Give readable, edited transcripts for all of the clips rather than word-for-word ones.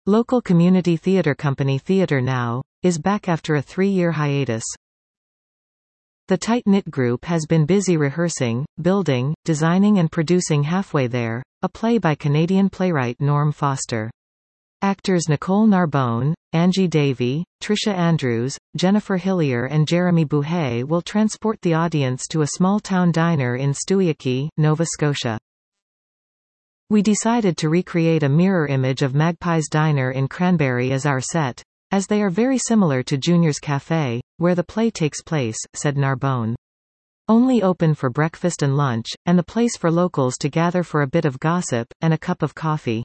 Local community theatre company Theatre Now is back after a 3-year hiatus. The tight-knit group has been busy rehearsing, building, designing and producing Halfway There, a play by Canadian playwright Norm Foster. Actors Nicole Narbonne, Angie Davey, Trisha Andrews, Jennifer Hillier and Jeremy Bouhet will transport the audience to a small-town diner in Stewiacke, Nova Scotia. We decided to recreate a mirror image of Magpie's Diner in Cranberry as our set, as they are very similar to Junior's Cafe, where the play takes place, said Narbonne. Only open for breakfast and lunch, and the place for locals to gather for a bit of gossip, and a cup of coffee.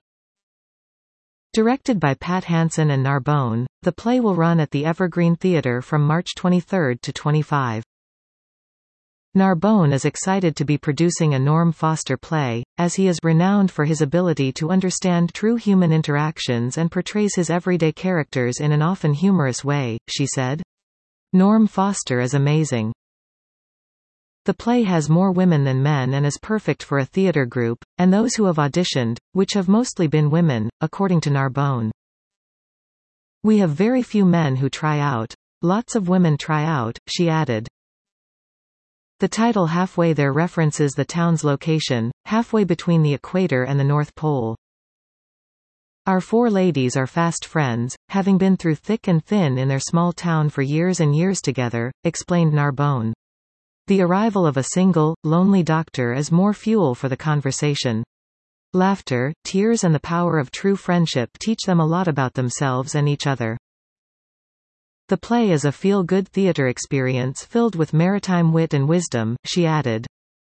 Directed by Pat Hansen and Narbonne, the play will run at the Evergreen Theatre from March 23 to 25. Narbonne is excited to be producing a Norm Foster play, as he is renowned for his ability to understand true human interactions and portrays his everyday characters in an often humorous way, she said. Norm Foster is amazing. The play has more women than men and is perfect for a theatre group, and those who have auditioned, which have mostly been women, according to Narbonne. We have very few men who try out. Lots of women try out, she added. The title Halfway There references the town's location, halfway between the equator and the North Pole. Our 4 ladies are fast friends, having been through thick and thin in their small town for years and years together, explained Narbonne. The arrival of a single, lonely doctor is more fuel for the conversation. Laughter, tears and the power of true friendship teach them a lot about themselves and each other. The play is a feel-good theatre experience filled with maritime wit and wisdom, she added.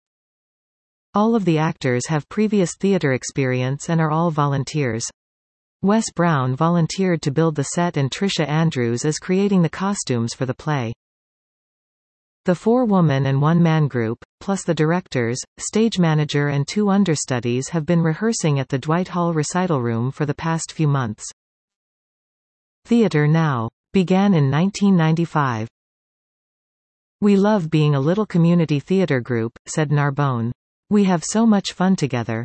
All of the actors have previous theatre experience and are all volunteers. Wes Brown volunteered to build the set and Trisha Andrews is creating the costumes for the play. The 4-woman and 1-man group, plus the directors, stage manager and 2 understudies have been rehearsing at the Dwight Hall recital room for the past few months. Theatre Now began in 1995. We love being a little community theatre group, said Narbonne. We have so much fun together.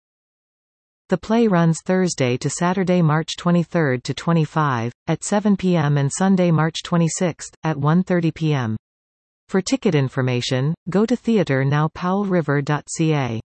The play runs Thursday to Saturday, March 23 to 25, at 7 p.m. and Sunday, March 26, at 1:30 p.m. For ticket information, go to theatrenowpowellriver.ca.